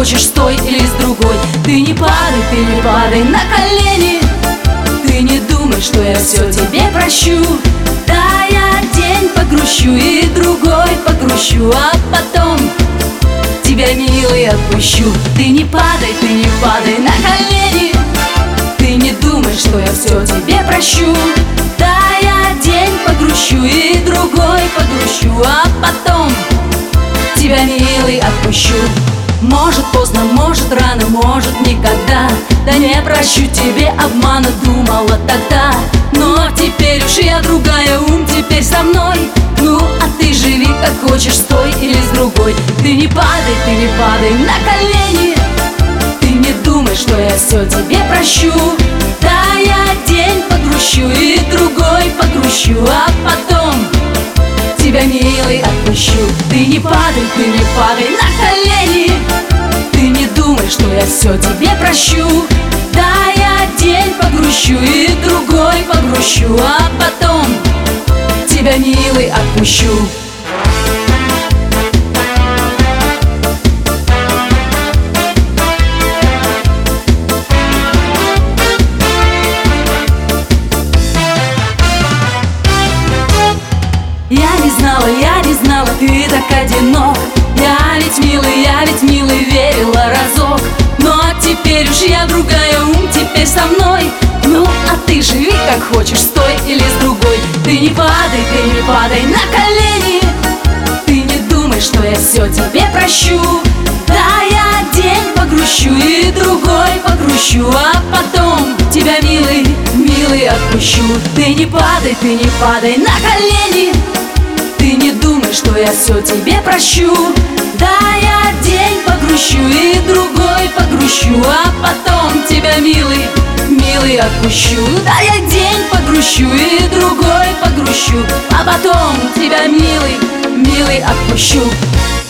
хочешь, стой или с другой. Ты не падай на колени. Ты не думай, что я все тебе прощу. Да, я день погрущу и другой погрущу, а потом тебя, милый, отпущу. Ты не падай на колени. Ты не думай, что я все тебе прощу. Да, я день погрущу и другой погрущу, а потом тебя, милый, отпущу. Может поздно, может рано, может никогда. Да не прощу тебе обмана, думала тогда. Но теперь уж я другая, ум теперь со мной. Ну, а ты живи как хочешь, стой или с другой. Ты не падай на колени. Ты не думай, что я все тебе прощу. Да, я день погрущу и другой погрущу, а потом тебя, милый, отпущу. Ты не падай на колени. Ты не думай, что я все тебе прощу. Да, я день погрущу и другой погрущу, а потом тебя, милый, отпущу. Я не знала, ты так одинок. Я ведь милый, верила разок. Но теперь уж я другая, ум теперь со мной. Ну, а ты живи как хочешь, стой или с другой. Ты не падай на колени. Ты не думай, что я все тебе прощу. Да, я день погрущу и другой погрущу, а потом тебя, милый, отпущу. Ты не падай на колени. Ты не думай, что я все тебе прощу. Да, я день погрущу и другой погрущу, а потом тебя, милый, отпущу. Да, я день погрущу и другой погрущу, а потом тебя, милый, отпущу.